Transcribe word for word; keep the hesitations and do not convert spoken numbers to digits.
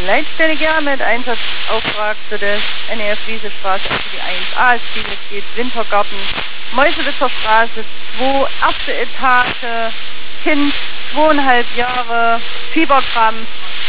Leitstelle mit Einsatzauftrag für das N E F Wiesestraße, also die eins a, es geht Wintergarten, Mäusewitzerstraße zwei, erste Etage, Kind, zweieinhalb Jahre, Fieberkrampf,